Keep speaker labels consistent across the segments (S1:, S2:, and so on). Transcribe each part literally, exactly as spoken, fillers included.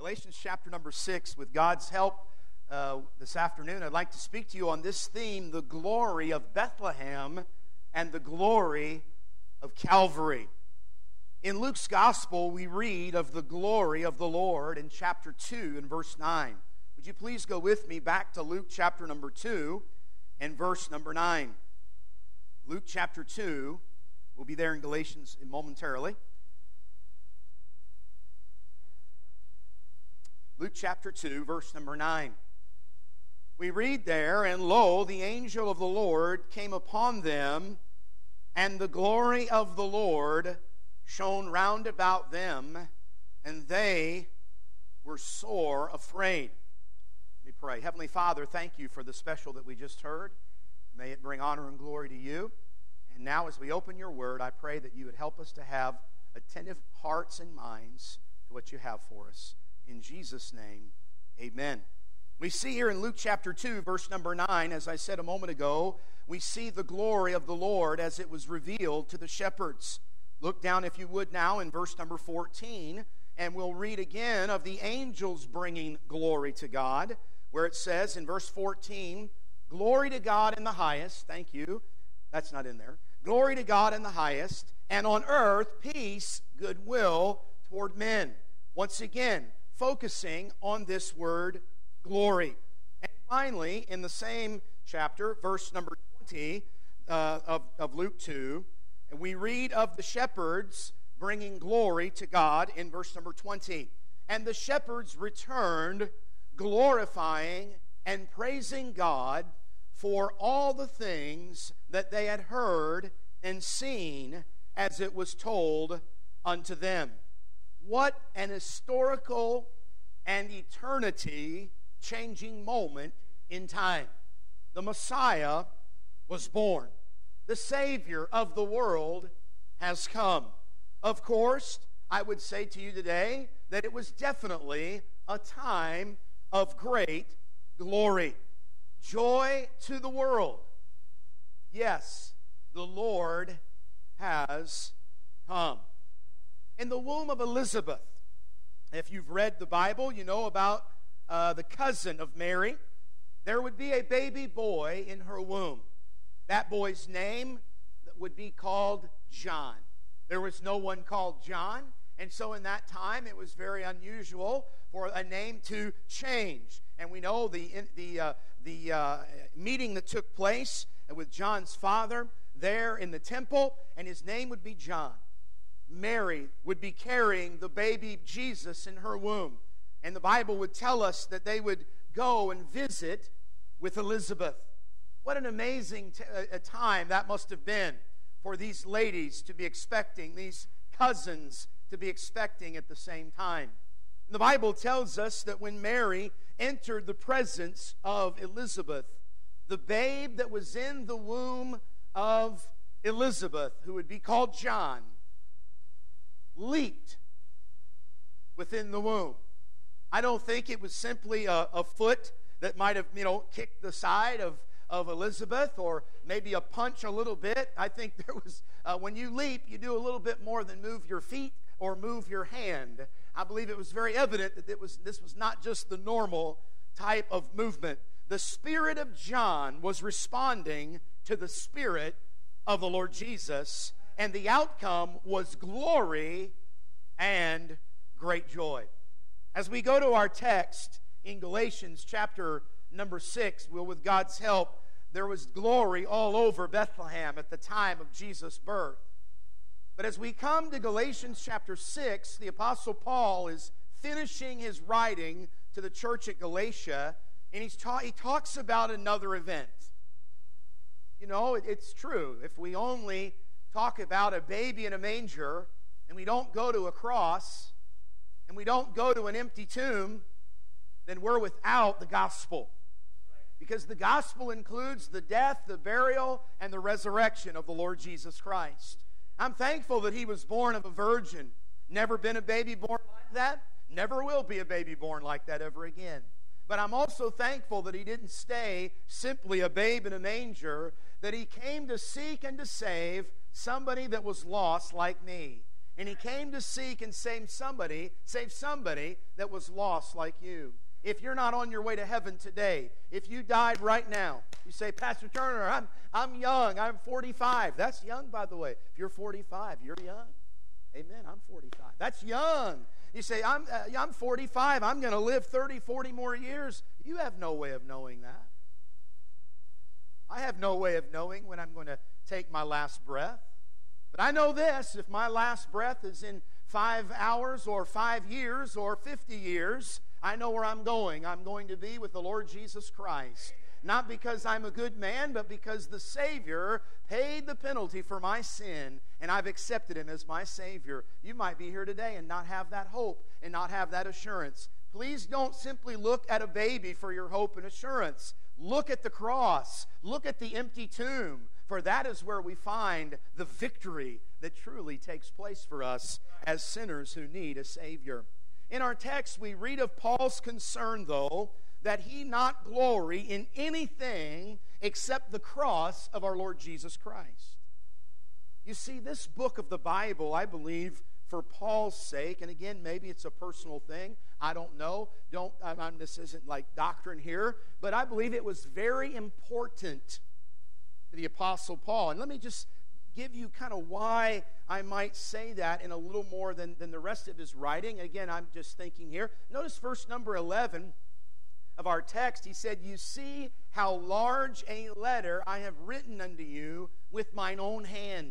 S1: Galatians chapter number six. With God's help uh, this afternoon, I'd like to speak to you on this theme, the glory of Bethlehem and the glory of Calvary. In Luke's Gospel, we read of the glory of the Lord in chapter two and verse nine. Would you please go with me back to Luke chapter number two and verse number nine. Luke chapter two, we'll be there in Galatians momentarily. Luke chapter two, verse number nine. We read there, "And lo, the angel of the Lord came upon them, and the glory of the Lord shone round about them, and they were sore afraid." Let me pray. Heavenly Father, thank you for the special that we just heard. May it bring honor and glory to you. And now as we open your word, I pray that you would help us to have attentive hearts and minds to what you have for us. In Jesus' name, amen. We see here in Luke chapter two, verse number nine, as I said a moment ago, we see the glory of the Lord as it was revealed to the shepherds. Look down, if you would, now in verse number fourteen, and we'll read again of the angels bringing glory to God, where it says in verse fourteen, "Glory to God in the highest," thank you, that's not in there, "Glory to God in the highest, and on earth peace, goodwill toward men." Once again, focusing on this word, glory. And finally, in the same chapter, verse number twenty uh, of, of Luke two, we read of the shepherds bringing glory to God in verse number twenty. "And the shepherds returned, glorifying and praising God for all the things that they had heard and seen as it was told unto them." What an historical and eternity-changing moment in time. The Messiah was born. The Savior of the world has come. Of course, I would say to you today that it was definitely a time of great glory. Joy to the world. Yes, the Lord has come. In the womb of Elizabeth, if you've read the Bible, you know about uh, the cousin of Mary. There would be a baby boy in her womb. That boy's name would be called John. There was no one called John, and so in that time it was very unusual for a name to change. And we know the the uh, the uh, meeting that took place with John's father there in the temple, and his name would be John. Mary would be carrying the baby Jesus in her womb. And the Bible would tell us that they would go and visit with Elizabeth. What an amazing t- a time that must have been for these ladies to be expecting, these cousins to be expecting at the same time. And the Bible tells us that when Mary entered the presence of Elizabeth, the babe that was in the womb of Elizabeth, who would be called John, leaped within the womb. I don't think it was simply a, a foot that might have, you know, kicked the side of, of Elizabeth, or maybe a punch a little bit. I think there was, uh, when you leap, you do a little bit more than move your feet or move your hand. I believe it was very evident that it was, this was not just the normal type of movement. The Spirit of John was responding to the Spirit of the Lord Jesus, and the outcome was glory and great joy. As we go to our text in Galatians chapter number six, well, with God's help, there was glory all over Bethlehem at the time of Jesus' birth. But as we come to Galatians chapter six, the Apostle Paul is finishing his writing to the church at Galatia, and he's ta- he talks about another event. You know, it, it's true. If we only talk about a baby in a manger, and we don't go to a cross, and we don't go to an empty tomb, then we're without the gospel. Because the gospel includes the death, the burial, and the resurrection of the Lord Jesus Christ. I'm thankful that he was born of a virgin. Never been a baby born like that. Never will be a baby born like that ever again. But I'm also thankful that he didn't stay simply a babe in a manger, that he came to seek and to save somebody that was lost like me. And he came to seek and save somebody, save somebody that was lost like you. If you're not on your way to heaven today, if you died right now, you say, Pastor Turner, I'm, I'm young, I'm forty-five. That's young, by the way. If you're forty-five, you're young. Amen, I'm forty-five. That's young. You say, I'm, uh, I'm forty-five, I'm going to live thirty, forty more years. You have no way of knowing that. I have no way of knowing when I'm going to take my last breath. But I know this, if my last breath is in five hours or five years or fifty years, I know where I'm going. I'm going to be with the Lord Jesus Christ. Not because I'm a good man, but because the Savior paid the penalty for my sin, and I've accepted Him as my Savior. You might be here today and not have that hope and not have that assurance. Please don't simply look at a baby for your hope and assurance. Look at the cross. Look at the empty tomb, for that is where we find the victory that truly takes place for us as sinners who need a Savior. In our text, we read of Paul's concern, though, that he not glory in anything except the cross of our Lord Jesus Christ. You see, this book of the Bible, I believe, for Paul's sake, and again, maybe it's a personal thing, I don't know, don't, I'm, this isn't like doctrine here, but I believe it was very important to the Apostle Paul. And let me just give you kind of why I might say that in a little more than, than the rest of his writing. Again, I'm just thinking here. Notice verse number eleven of our text. He said, you see how large a letter I have written unto you with mine own hand.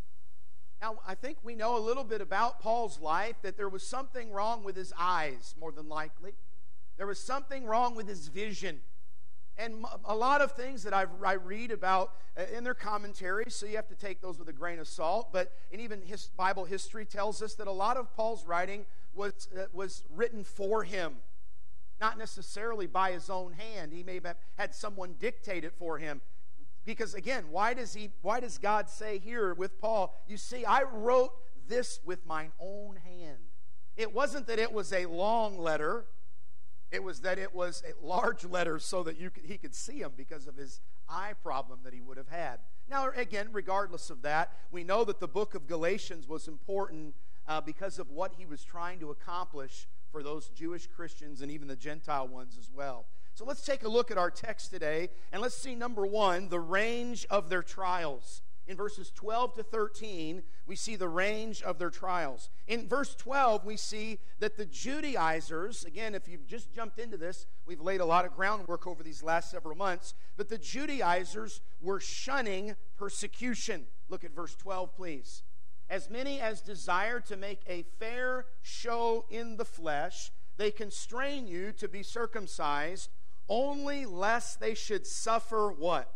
S1: Now, I think we know a little bit about Paul's life, that there was something wrong with his eyes, more than likely. There was something wrong with his vision. And a lot of things that I've, I read about in their commentaries, so you have to take those with a grain of salt, but and even his Bible history tells us that a lot of Paul's writing was, uh, was written for him, not necessarily by his own hand. He may have had someone dictate it for him. Because again, why does he? Why does God say here with Paul, you see, I wrote this with mine own hand. It wasn't that it was a long letter. It was that it was a large letter so that you could, he could see him because of his eye problem that he would have had. Now, again, regardless of that, we know that the book of Galatians was important uh, because of what he was trying to accomplish for those Jewish Christians and even the Gentile ones as well. So let's take a look at our text today, and let's see, number one, the range of their trials. In verses twelve to thirteen, we see the range of their trials. In verse twelve, we see that the Judaizers, again, if you've just jumped into this, we've laid a lot of groundwork over these last several months, but the Judaizers were shunning persecution. Look at verse twelve, please. As many as desire to make a fair show in the flesh, they constrain you to be circumcised, only lest they should suffer what?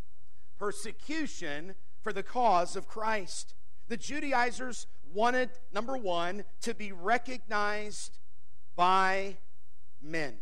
S1: Persecution for the cause of Christ. The Judaizers wanted, number one, to be recognized by men.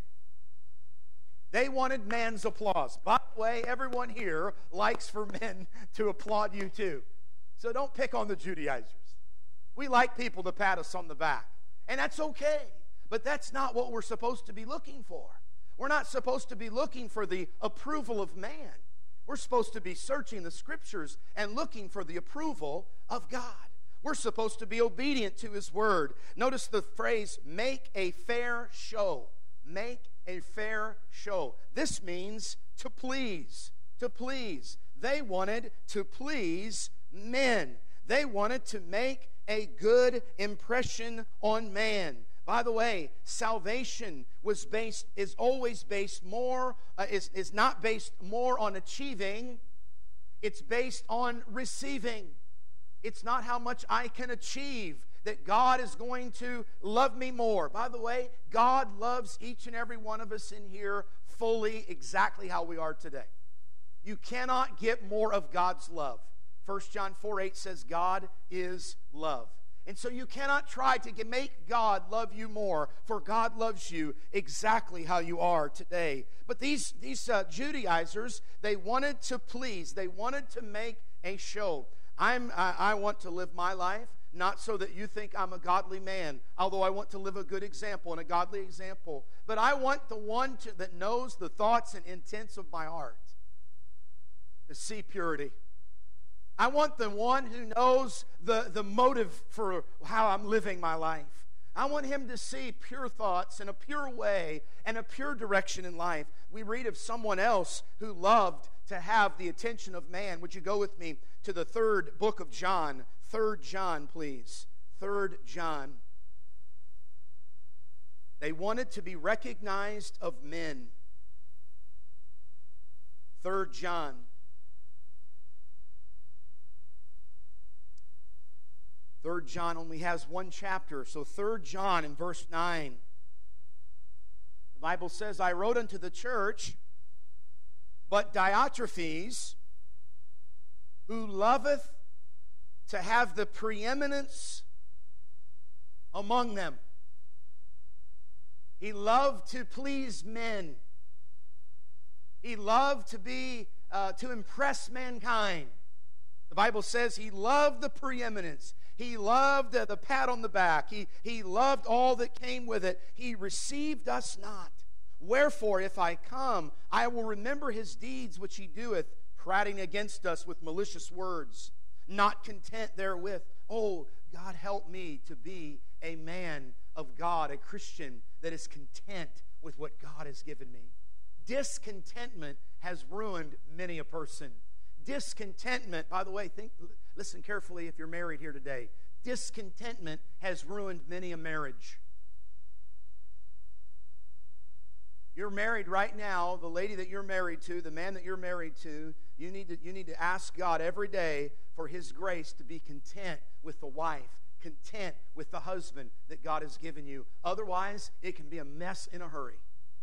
S1: They wanted man's applause. By the way, everyone here likes for men to applaud you too. So don't pick on the Judaizers. We like people to pat us on the back. And that's okay. But that's not what we're supposed to be looking for. We're not supposed to be looking for the approval of man. We're supposed to be searching the Scriptures and looking for the approval of God. We're supposed to be obedient to His Word. Notice the phrase, make a fair show. Make a fair show. This means to please. To please. They wanted to please men. They wanted to make a good impression on man. By the way, salvation was based, is always based more, uh, is, is not based more on achieving, it's based on receiving. It's not how much I can achieve that God is going to love me more. By the way, God loves each and every one of us in here fully, exactly how we are today. You cannot get more of God's love. First John four eight says God is love. And so you cannot try to make God love you more, for God loves you exactly how you are today. But these, these uh, Judaizers, they wanted to please. They wanted to make a show. I'm, I, I want to live my life, not so that you think I'm a godly man, although I want to live a good example and a godly example. But I want the one to, that knows the thoughts and intents of my heart to see purity, I want the one who knows the, the motive for how I'm living my life. I want him to see pure thoughts and a pure way and a pure direction in life. We read of someone else who loved to have the attention of man. Would you go with me to the third book of John? Third John, please. Third John. They wanted to be recognized of men. Third John. Third John only has one chapter, so Third John in verse nine. The Bible says, I wrote unto the church, but Diotrephes, who loveth to have the preeminence among them. He loved to please men. He loved to be, uh, to impress mankind. The Bible says he loved the preeminence. He loved the, the pat on the back. He, he loved all that came with it. He received us not. Wherefore, if I come, I will remember his deeds which he doeth, prating against us with malicious words, not content therewith. Oh, God, help me to be a man of God, a Christian that is content with what God has given me. Discontentment has ruined many a person. Discontentment, by the way, think, listen carefully if you're married here today. Discontentment has ruined many a marriage. You're married right now, the lady that you're married to, the man that you're married to, you need to, you need to ask God every day for his grace to be content with the wife, content with the husband that God has given you. Otherwise, it can be a mess in a hurry.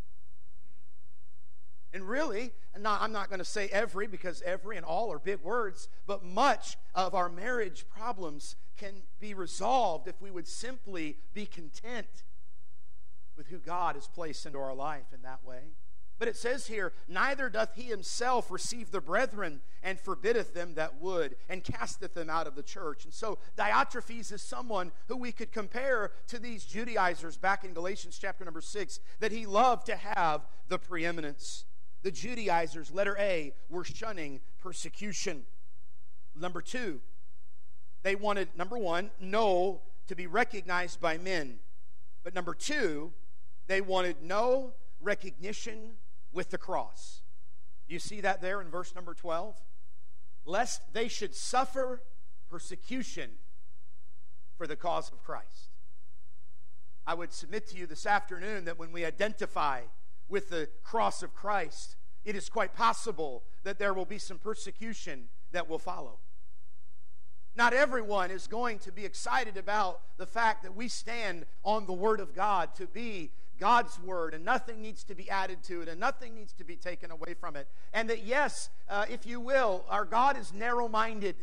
S1: And really, not, I'm not going to say every, because every and all are big words, but much of our marriage problems can be resolved if we would simply be content with who God has placed into our life in that way. But it says here, neither doth he himself receive the brethren, and forbiddeth them that would, and casteth them out of the church. And so Diotrephes is someone who we could compare to these Judaizers back in Galatians chapter number six, that he loved to have the preeminence. The Judaizers, letter A, were shunning persecution. Number two, they wanted, number one, no to be recognized by men. But number two, they wanted no recognition with the cross. Do you see that there in verse number twelve? Lest they should suffer persecution for the cause of Christ. I would submit to you this afternoon that when we identify with the cross of Christ, it is quite possible that there will be some persecution that will follow. Not everyone is going to be excited about the fact that we stand on the Word of God to be God's Word, and nothing needs to be added to it, and nothing needs to be taken away from it. And that, yes, uh, if you will, our God is narrow-minded.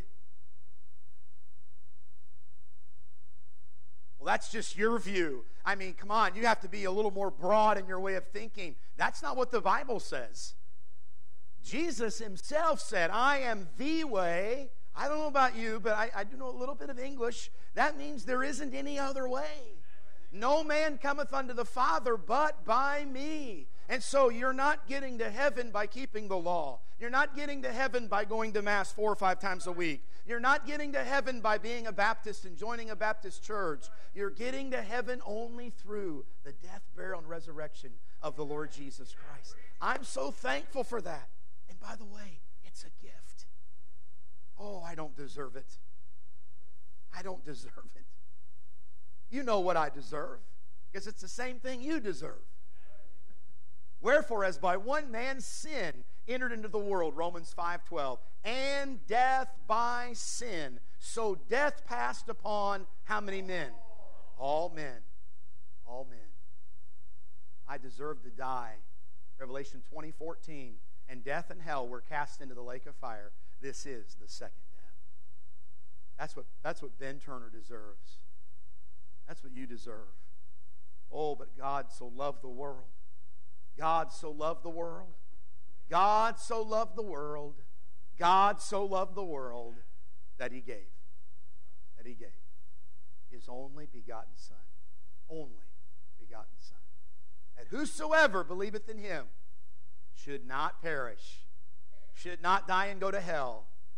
S1: Well, that's just your view. I mean, come on, you have to be a little more broad in your way of thinking. That's not what the Bible says. Jesus himself said, I am the way. I don't know about you, but I, I do know a little bit of English. That means there isn't any other way. No man cometh unto the Father but by me. And so you're not getting to heaven by keeping the law. You're not getting to heaven by going to Mass four or five times a week. You're not getting to heaven by being a Baptist and joining a Baptist church. You're getting to heaven only through the death, burial, and resurrection of the Lord Jesus Christ. I'm so thankful for that. And by the way, it's a gift. Oh, I don't deserve it. I don't deserve it. You know what I deserve, because it's the same thing you deserve. Wherefore, as by one man's sin entered into the world, Romans five twelve, and death by sin, so death passed upon how many men? All men. All men. I deserve to die. Revelation twenty fourteen, and death and hell were cast into the lake of fire. This is the second death. That's what, that's what Ben Turner deserves. That's what you deserve. Oh, but God so loved the world. God so loved the world. God so loved the world. God so loved the world that he gave. That he gave. His only begotten Son. Only begotten Son. That whosoever believeth in him should not perish, should not die and go to hell,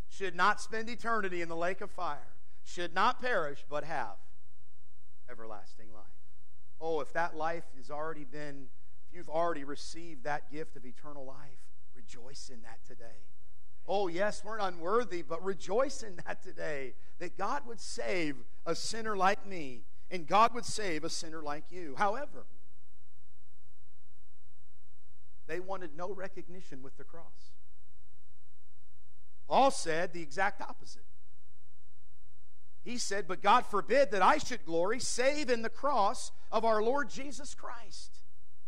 S1: should not spend eternity in the lake of fire, should not perish, but have everlasting life. Oh, if that life has already been, if you've already received that gift of eternal life, rejoice in that today. Oh, yes, we're unworthy, but rejoice in that today, that God would save a sinner like me, and God would save a sinner like you. However, they wanted no recognition with the cross. Paul said the exact opposite. He said, but God forbid that I should glory save in the cross of our Lord Jesus Christ.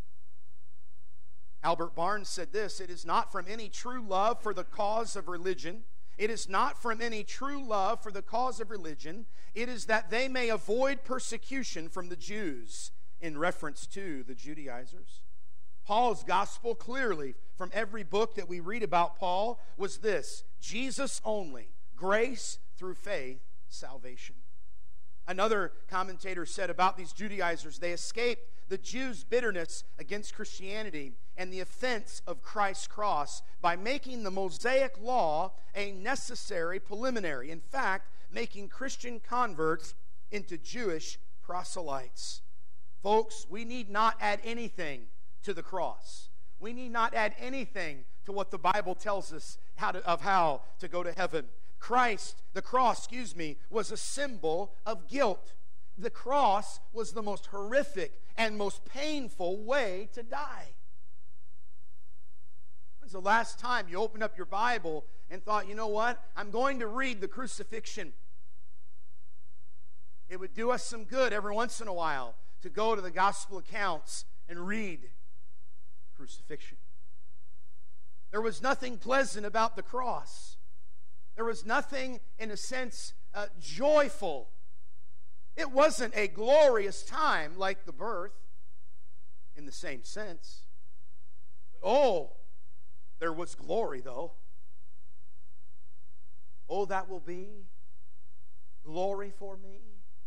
S1: Albert Barnes said this, it is not from any true love for the cause of religion. It is not from any true love for the cause of religion. It is that they may avoid persecution from the Jews, in reference to the Judaizers. Paul's gospel clearly from every book that we read about Paul was this: Jesus only, grace through faith, salvation. Another commentator said about these Judaizers, they escaped the Jews' bitterness against Christianity and the offense of Christ's cross by making the Mosaic law a necessary preliminary. In fact, making Christian converts into Jewish proselytes. Folks, we need not add anything to the cross. We need not add anything to what the Bible tells us how to, of how to go to heaven. Christ, the cross, excuse me, was a symbol of guilt. The cross was the most horrific and most painful way to die. When's the last time you opened up your Bible and thought, you know what, I'm going to read the crucifixion? It would do us some good every once in a while to go to the gospel accounts and read the crucifixion. There was nothing pleasant about the cross. There was nothing, in a sense, uh, joyful. It wasn't a glorious time like the birth, in the same sense. Oh, there was glory, though. Oh, that will be glory for me.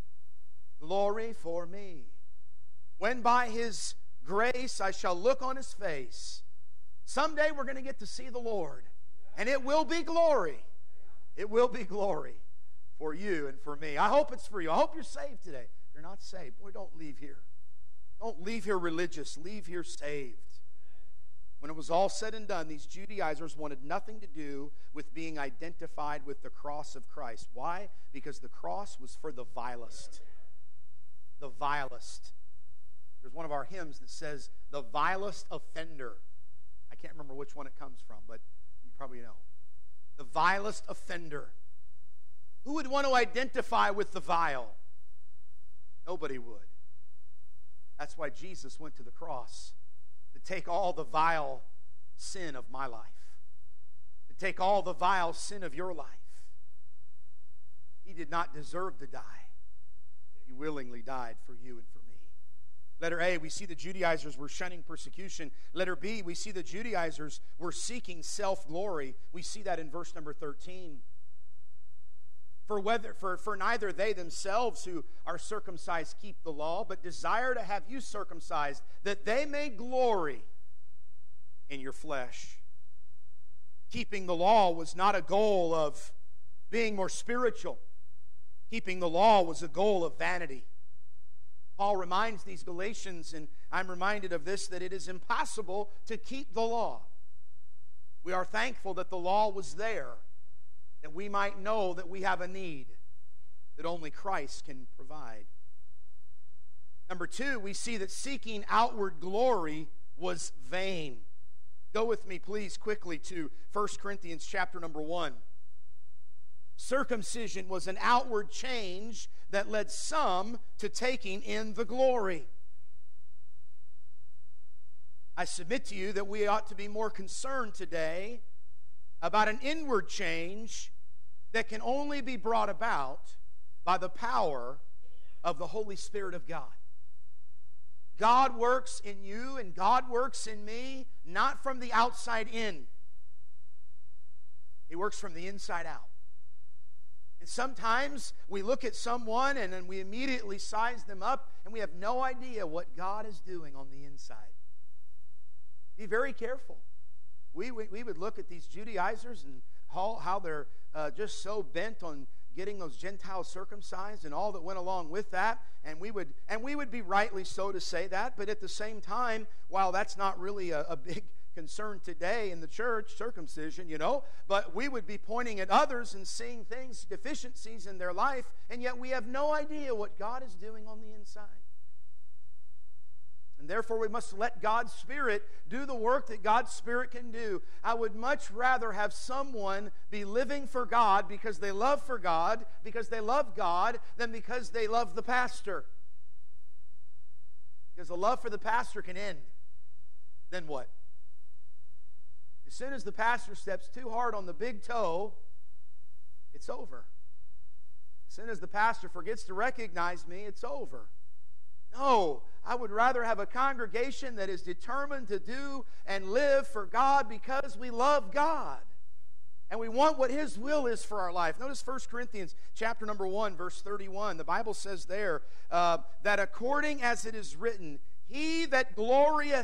S1: Glory for me. When by His grace I shall look on His face. Someday we're going to get to see the Lord. And it will be glory. It will be glory for you and for me. I hope it's for you. I hope you're saved today. If you're not saved, boy, don't leave here. Don't leave here religious. Leave here saved. When it was all said and done, these Judaizers wanted nothing to do with being identified with the cross of Christ. Why? Because the cross was for the vilest. The vilest. There's one of our hymns that says, the vilest offender. I can't remember which one it comes from, but you probably know. The vilest offender. Who would want to identify with the vile? Nobody would. That's why Jesus went to the cross, to take all the vile sin of my life, to take all the vile sin of your life. He did not deserve to die. He willingly died for you and for me. Letter A, we see the Judaizers were shunning persecution. Letter B, we see the Judaizers were seeking self-glory. We see that in verse number thirteen. For, whether, for, for neither they themselves who are circumcised keep the law, but desire to have you circumcised, that they may glory in your flesh. Keeping the law was not a goal of being more spiritual. Keeping the law was a goal of vanity. Paul reminds these Galatians, and I'm reminded of this, that it is impossible to keep the law. We are thankful that the law was there, that we might know that we have a need that only Christ can provide. Number two, we see that seeking outward glory was vain. Go with me, please, quickly to First Corinthians chapter number one. Circumcision was an outward change that led some to taking in the glory. I submit to you that we ought to be more concerned today about an inward change that can only be brought about by the power of the Holy Spirit of God. God works in you and God works in me, not from the outside in. He works from the inside out. And sometimes we look at someone and then we immediately size them up and we have no idea what God is doing on the inside. Be very careful. We, we, we would look at these Judaizers and how, how they're uh, just so bent on getting those Gentiles circumcised and all that went along with that. And we would and we would be rightly so to say that. But at the same time, while that's not really a, a big concern today in the church, circumcision, you know, but we would be pointing at others and seeing things, deficiencies in their life, and yet we have no idea what God is doing on the inside. And therefore, we must let God's Spirit do the work that God's Spirit can do. I would much rather have someone be living for God because they love for God, because they love God, than because they love the pastor. Because the love for the pastor can end. Then what? As soon as the pastor steps too hard on the big toe, it's over. As soon as the pastor forgets to recognize me, it's over. No, I would rather have a congregation that is determined to do and live for God because we love God. And we want what His will is for our life. Notice First Corinthians chapter number one, verse thirty-one. The Bible says there uh, that according as it is written, He that glorieth,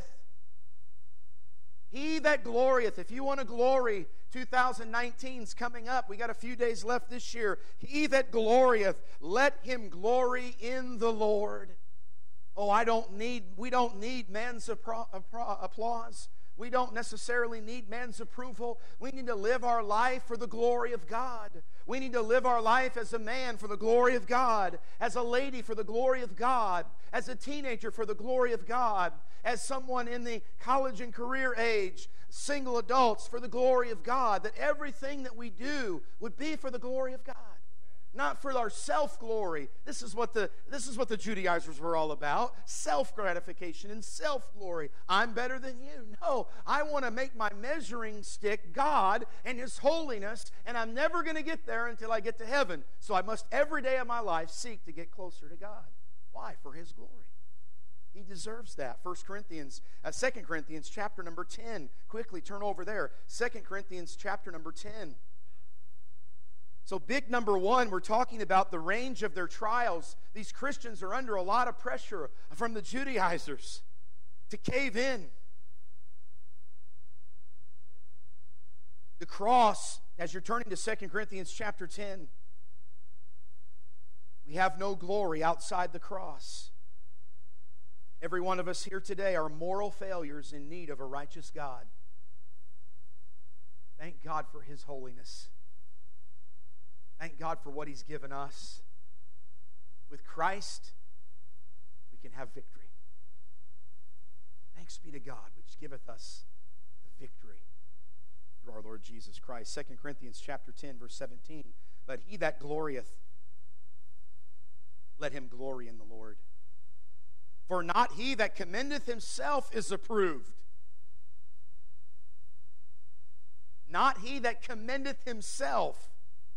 S1: He that glorieth, if you want to glory, two thousand nineteen is coming up. We got a few days left this year. He that glorieth, let him glory in the Lord. Oh, I don't need, we don't need man's applause. We don't necessarily need man's approval. We need to live our life for the glory of God. We need to live our life as a man for the glory of God, as a lady for the glory of God, as a teenager for the glory of God, as someone in the college and career age, single adults for the glory of God, that everything that we do would be for the glory of God. Not for our self-glory. This is what the this is what the Judaizers were all about. Self-gratification and self-glory. I'm better than you. No, I want to make my measuring stick God and His holiness, and I'm never going to get there until I get to heaven. So I must every day of my life seek to get closer to God. Why? For His glory. He deserves that. First Corinthians, uh, Second Corinthians chapter number ten. Quickly turn over there. Second Corinthians chapter number ten. So big number one, we're talking about the range of their trials. These Christians are under a lot of pressure from the Judaizers to cave in. The cross, as you're turning to Second Corinthians chapter ten, we have no glory outside the cross. Every one of us here today are moral failures in need of a righteous God. Thank God for His holiness. Thank God for what He's given us. With Christ, we can have victory. Thanks be to God, which giveth us the victory through our Lord Jesus Christ. Second Corinthians chapter ten, verse seventeen. But he that glorieth, let him glory in the Lord. For not he that commendeth himself is approved. Not he that commendeth himself,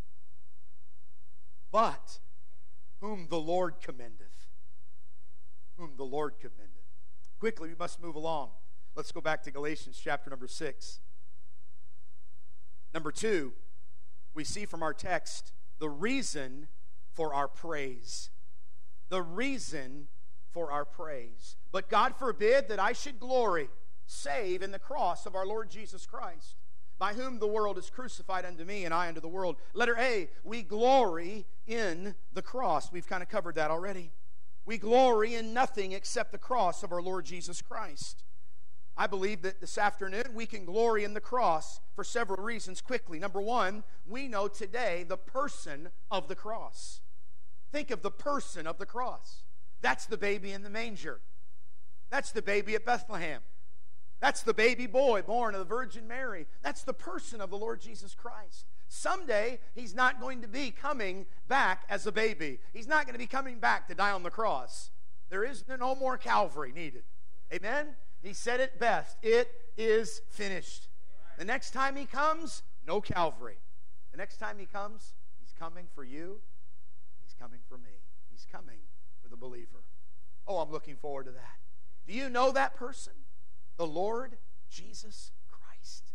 S1: but whom the Lord commendeth. Whom the Lord commendeth. Quickly, we must move along. Let's go back to Galatians chapter number six. Number two, we see from our text the reason for our praise. The reason for our praise. But God forbid that I should glory, save in the cross of our Lord Jesus Christ, by whom the world is crucified unto me, and I unto the world. Letter A, we glory in the cross. We've kind of covered that already. We glory in nothing except the cross of our Lord Jesus Christ. I believe that this afternoon we can glory in the cross for several reasons quickly. Number one, we know today the person of the cross. Think of the person of the cross. That's the baby in the manger. That's the baby at Bethlehem. That's the baby boy born of the Virgin Mary. That's the person of the Lord Jesus Christ. Someday, He's not going to be coming back as a baby. He's not going to be coming back to die on the cross. There is no more Calvary needed. Amen? He said it best. It is finished. The next time He comes, no Calvary. The next time He comes, He's coming for you. He's coming for me. He's coming for the believer. Oh, I'm looking forward to that. Do you know that person? The Lord Jesus Christ.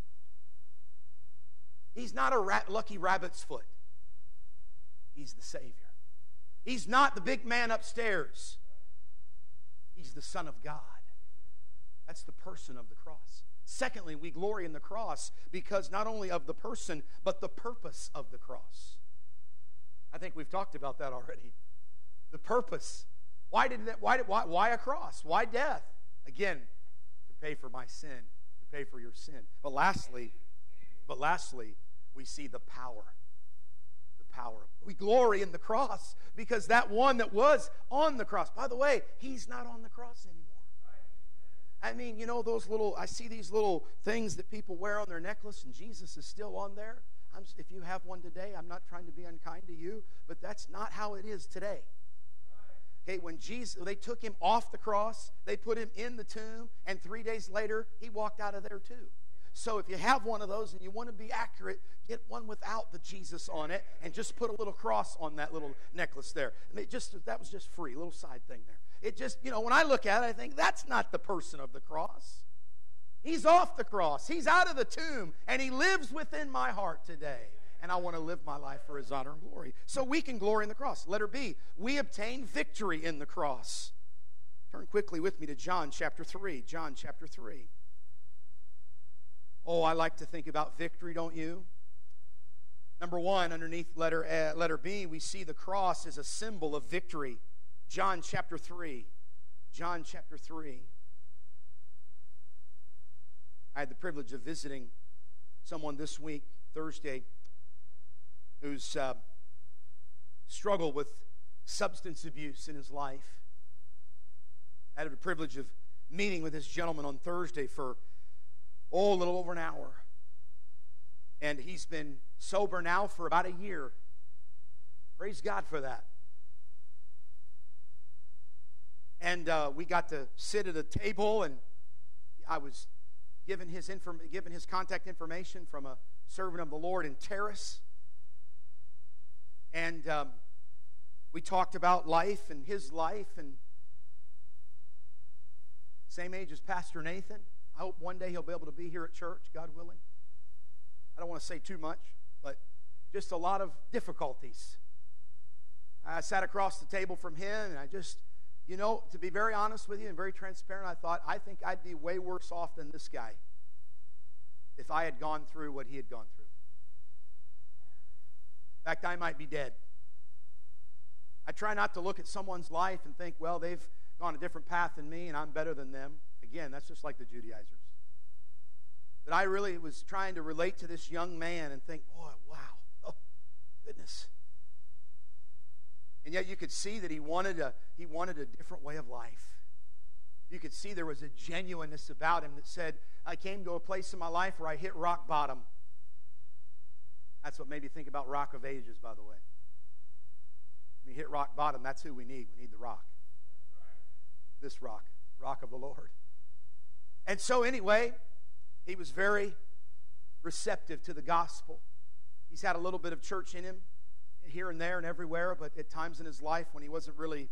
S1: He's not a rat, lucky rabbit's foot. He's the Savior. He's not the big man upstairs. He's the Son of God. That's the person of the cross. Secondly, we glory in the cross because not only of the person, but the purpose of the cross. I think we've talked about that already. The purpose. Why did that? Why, did, why, why a cross? Why death? Again, to pay for my sin, to pay for your sin. But lastly, but lastly, we see the power. The power. We glory in the cross because that one that was on the cross. By the way, he's not on the cross anymore. I mean, you know, those little, I see these little things that people wear on their necklace, and Jesus is still on there. I'm, if you have one today, I'm not trying to be unkind to you, but that's not how it is today. Okay, when Jesus, they took him off the cross, they put him in the tomb, and three days later, he walked out of there too. So if you have one of those and you want to be accurate, get one without the Jesus on it, and just put a little cross on that little necklace there. I mean, just that was just free, a little side thing there. It just, you know, when I look at it, I think that's not the person of the cross. He's off the cross. He's out of the tomb, and he lives within my heart today. And I want to live my life for his honor and glory. So we can glory in the cross. Letter B, we obtain victory in the cross. Turn quickly with me to John chapter three. John chapter three. Oh, I like to think about victory, don't you? Number one, underneath letter, uh, letter B, we see the cross as a symbol of victory. John chapter three. John chapter three. I had the privilege of visiting someone this week, Thursday, who's uh, struggled with substance abuse in his life. I had the privilege of meeting with this gentleman on Thursday for, oh, a little over an hour. And he's been sober now for about a year. Praise God for that. And uh, we got to sit at a table, and I was given his inform- given his contact information from a servant of the Lord in Terrace. And um, we talked about life and his life, and same age as Pastor Nathan. I hope one day he'll be able to be here at church, God willing. I don't want to say too much, but just a lot of difficulties. I sat across the table from him, and I just, you know, to be very honest with you and very transparent, I thought, I think I'd be way worse off than this guy if I had gone through what he had gone through. In fact, I might be dead. I try not to look at someone's life and think, well, they've gone a different path than me and I'm better than them. Again, that's just like the Judaizers. But I really was trying to relate to this young man and think, boy, wow, oh, goodness. And yet you could see that he wanted a, he wanted a different way of life. You could see there was a genuineness about him that said, I came to a place in my life where I hit rock bottom. That's what made me think about Rock of Ages, by the way. When we hit rock bottom, that's who we need. We need the rock. This rock, rock of the Lord. And so anyway, he was very receptive to the gospel. He's had a little bit of church in him here and there and everywhere, but at times in his life when he wasn't really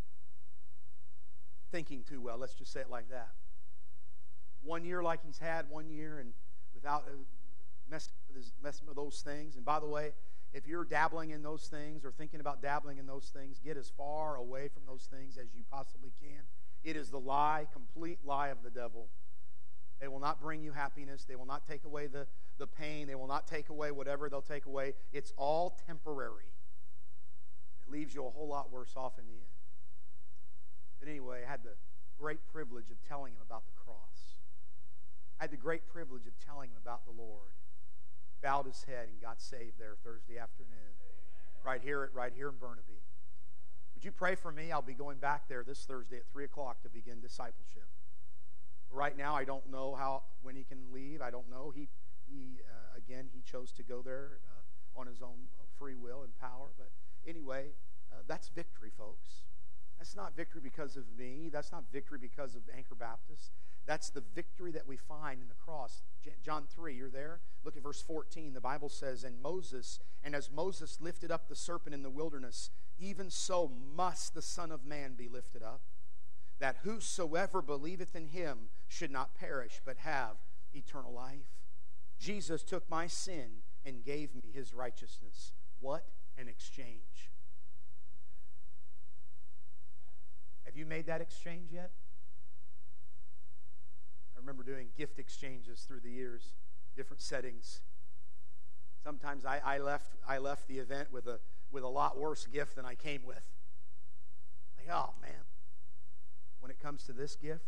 S1: thinking too well, let's just say it like that. One year like he's had one year and without messing with, his, messing with those things. And by the way, if you're dabbling in those things or thinking about dabbling in those things, get as far away from those things as you possibly can. It is the lie, complete lie of the devil. They will not bring you happiness. They will not take away the, the pain. They will not take away whatever they'll take away. It's all temporary. It leaves you a whole lot worse off in the end. But anyway, I had the great privilege of telling him about the cross. I had the great privilege of telling him about the Lord. Bowed his head and got saved there Thursday afternoon. Right here at right here in Burnaby. Would you pray for me? I'll be going back there this Thursday at three o'clock to begin discipleship. Right now, I don't know how when he can leave. I don't know. He, he uh, again, he chose to go there uh, on his own free will and power. But anyway, uh, that's victory, folks. That's not victory because of me. That's not victory because of Anchor Baptist. That's the victory that we find in the cross. John three, you're there? Look at verse fourteen. The Bible says, And Moses, and as Moses lifted up the serpent in the wilderness, even so must the Son of Man be lifted up, that whosoever believeth in him should not perish, but have eternal life. Jesus took my sin and gave me his righteousness. What an exchange. Have you made that exchange yet? doing gift exchanges through the years, different settings. Sometimes I, I left I left the event with a with a lot worse gift than I came with. Like, oh man. When it comes to this gift,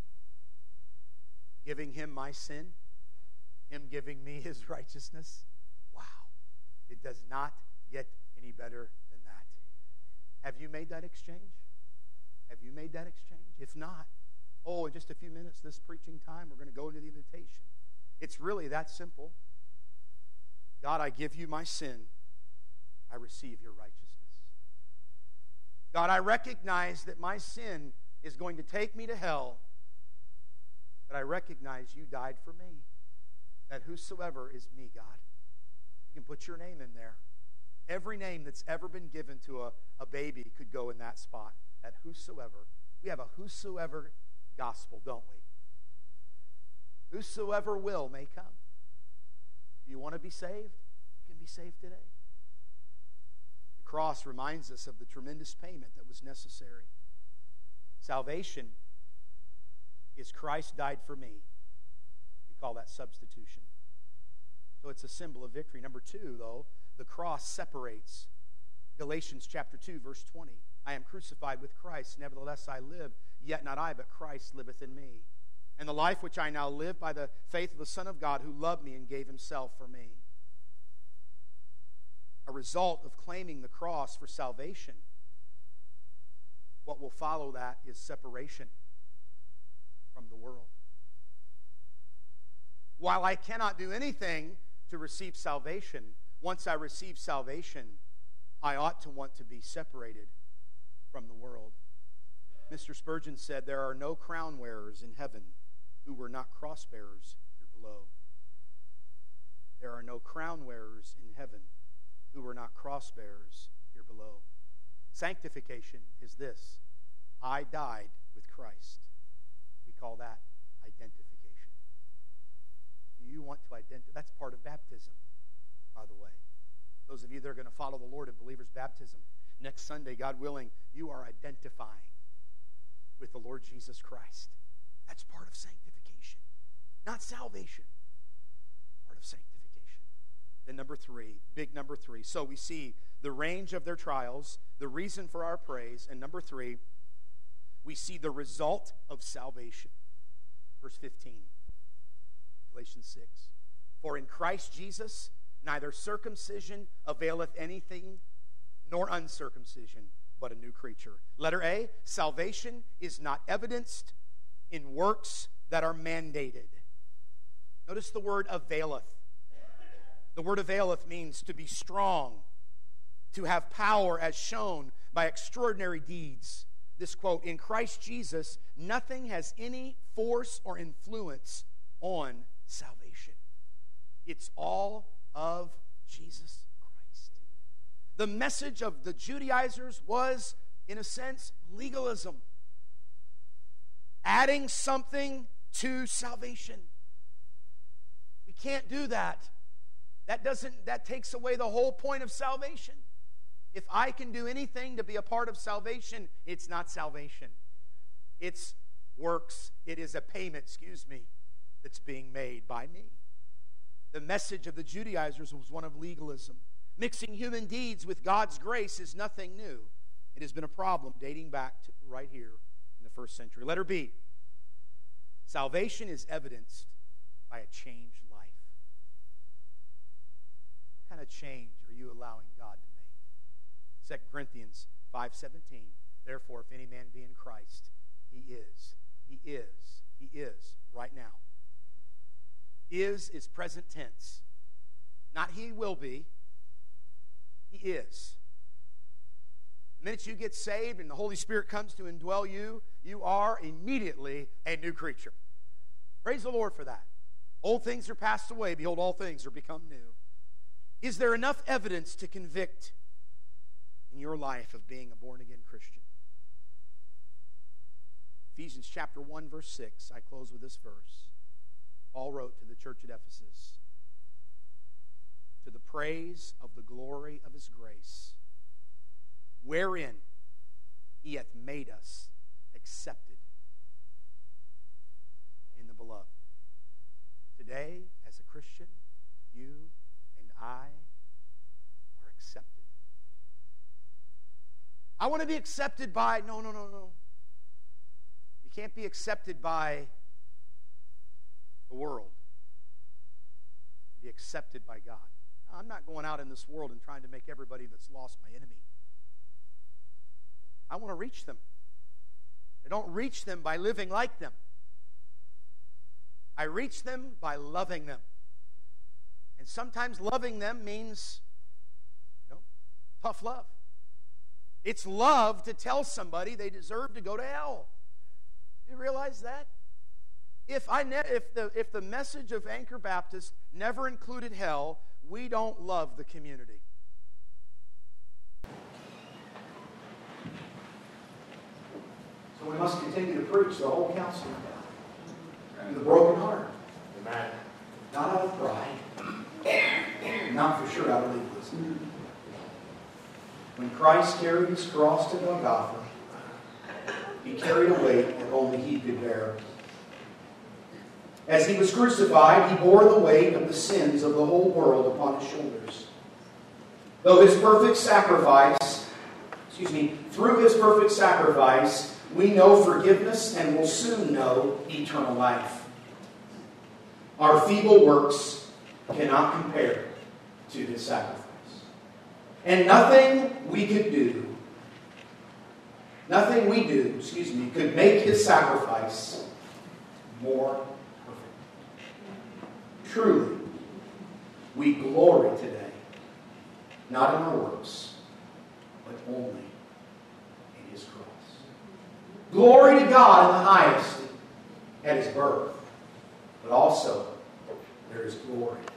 S1: giving him my sin, him giving me his righteousness, wow. It does not get any better than that. Have you made that exchange? Have you made that exchange? If not, oh, in just a few minutes, this preaching time, we're going to go into the invitation. It's really that simple. God, I give you my sin. I receive your righteousness. God, I recognize that my sin is going to take me to hell, but I recognize you died for me. That whosoever is me, God. You can put your name in there. Every name that's ever been given to a, a baby could go in that spot. That whosoever. We have a whosoever gospel, don't we? Whosoever will may come. Do you want to be saved? You can be saved today. The cross reminds us of the tremendous payment that was necessary. Salvation is Christ died for me. We call that substitution. So it's a symbol of victory. Number two, though, the cross separates. Galatians chapter two, verse twenty. I am crucified with Christ, nevertheless I live, yet not I, but Christ liveth in me. And the life which I now live by the faith of the Son of God, who loved me and gave himself for me. A result of claiming the cross for salvation, what will follow that is separation from the world. While I cannot do anything to receive salvation, once I receive salvation, I ought to want to be separated from the world. Mister Spurgeon said, there are no crown wearers in heaven who were not cross bearers here below. There are no crown wearers in heaven who were not cross bearers here below. Sanctification is this. I died with Christ. We call that identification. Do you want to identify? That's part of baptism, by the way. Those of you that are going to follow the Lord in believer's baptism, next Sunday, God willing, you are identifying with the Lord Jesus Christ. That's part of sanctification. Not salvation. Part of sanctification. Then number three, big number three. So we see the range of their trials, the reason for our praise, and number three, we see the result of salvation. Verse fifteen, Galatians six. For in Christ Jesus, neither circumcision availeth anything, nor uncircumcision, but a new creature. Letter A, salvation is not evidenced in works that are mandated. Notice the word availeth. The word availeth means to be strong, to have power as shown by extraordinary deeds. This quote, in Christ Jesus, nothing has any force or influence on salvation. It's all of Jesus Christ. The message of the Judaizers was, in a sense, legalism. Adding something to salvation. We can't do that. That doesn't, that takes away the whole point of salvation. If I can do anything to be a part of salvation, it's not salvation. It's works. It is a payment, excuse me, that's being made by me. The message of the Judaizers was one of legalism. Mixing human deeds with God's grace is nothing new. It has been a problem dating back to right here in the first century. Letter B. Salvation is evidenced by a changed life. What kind of change are you allowing God to make? Second Corinthians five seventeen. Therefore, if any man be in Christ, he is. He is. He is right now. Is is present tense. Not he will be. He is. The minute you get saved and the Holy Spirit comes to indwell you, you are immediately a new creature. Praise the Lord for that. Old things are passed away. Behold, all things are become new. Is there enough evidence to convict in your life of being a born-again Christian? Ephesians chapter one, verse six. I close with this verse. Paul wrote to the church at Ephesus, to the praise of the glory of his grace, wherein he hath made us accepted in the beloved. I are accepted. I want to be accepted by, no, no, no, no. You can't be accepted by the world. Be accepted by God. I'm not going out in this world and trying to make everybody that's lost my enemy. I want to reach them. I don't reach them by living like them. I reach them by loving them. And sometimes loving them means, you know, tough love. It's love to tell somebody they deserve to go to hell. You realize that? If I ne- if the if the message of Anchor Baptist never included hell, we don't love the community.
S2: So we must continue to preach the whole counsel of God to the broken heart.
S3: Amen.
S2: Not out of pride, not for sure out of legalism. When Christ carried his cross to Golgotha, he carried a weight that only he could bear. As he was crucified, he bore the weight of the sins of the whole world upon his shoulders. Though his perfect sacrifice, excuse me, through his perfect sacrifice, we know forgiveness and will soon know eternal life. Our feeble works cannot compare to his sacrifice. And nothing we could do, nothing we do, excuse me, could make his sacrifice more perfect. Truly, we glory today, not in our works, but only in his cross. Glory to God in the highest at his birth, but also there is glory